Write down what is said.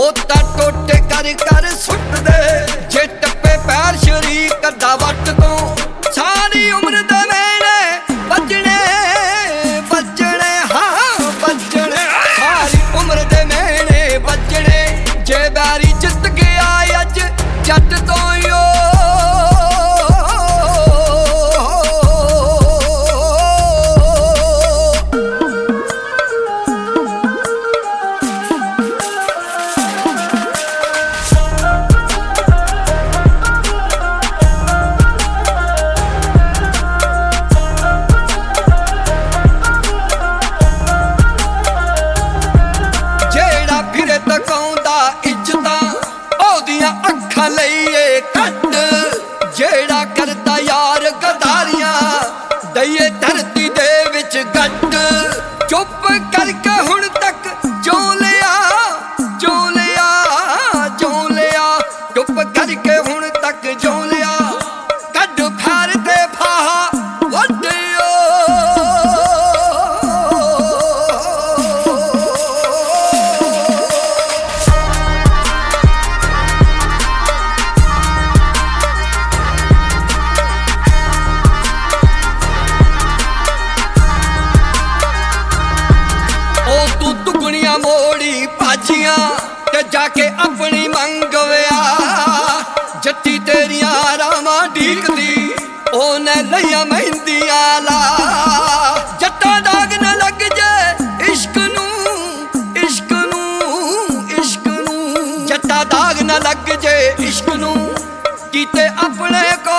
ਤਾਂ ਟੋਟੇ ਕਰ ਕਰ ਸੁੱਟ ਦੇ ਜੇ ਟੱਪੇ ਪੈਰ ਸ਼ਰੀਕ ਦਾ ਵੱਟ ਤੋਂ ਸਾਰੀ ਉਮਰ ਦੇ ਮੈਨੇ ਵੱਜਣੇ ਵੱਜਣੇ ਹਾਂ ਵੱਜਣੇ ਸਾਰੀ ਉਮਰ ਦੇ ਮੈਨੇ ਵੱਜਣੇ ਜੇ ਬੈਰੀ ਜਿੱਤ ਗਿਆ ਅੱਜ ਜੱਟ ਤੋਂ ਯੋ ਤਕਾਉਂਦਾ ਇੱਜ਼ਤਾਂ ਉਹਦੀਆਂ ਅੱਖਾਂ ਲਈਏ ਕੱਟ ਜਿਹੜਾ ਕਰਦਾ ਯਾਰ ਗਦਾਰੀਆਂ ਦਈਏ ਧਰਤੀ ਦੇ ਵਿੱਚ ਗੱਟ ਚੁੱਪ ਕਰਕੇ ਹੁਣ ਤੱਕ ਜੋ ਲਿਆ ਜੋ ਲਿਆ ਜੋ ਲਿਆ ਚੁੱਪ ਕਰਕੇ ਹੁਣ ਤੱਕ ਜੋ ਲਿਆ ਕੱਢ ਫਾਰ ਤੇ ਫਾਹਾ ਵੱਡਿਓ ਦੁਗਣੀਆਂ ਮੋੜੀ ਭਾਜੀਆਂ ਤੇ ਜਾ ਕੇ ਆਪਣੀ ਮੰਗਵਿਆ ਜੱਟੀ ਤੇਰੀਆਂ ਰਾਵਾਂ ਢੀਕਦੀ ਉਹਨੇ ਲਈਆਂ ਮਹਿੰਦੀਆਂ ਲਾ ਜੱਟਾ ਦਾਗ ਨਾ ਲੱਗ ਜੇ ਇਸ਼ਕ ਨੂੰ ਇਸ਼ਕ ਨੂੰ ਇਸ਼ਕ ਨੂੰ ਜੱਟਾ ਦਾਗ ਨਾ ਲੱਗ ਜੇ ਇਸ਼ਕ ਨੂੰ ਕੀਤੇ ਆਪਣੇ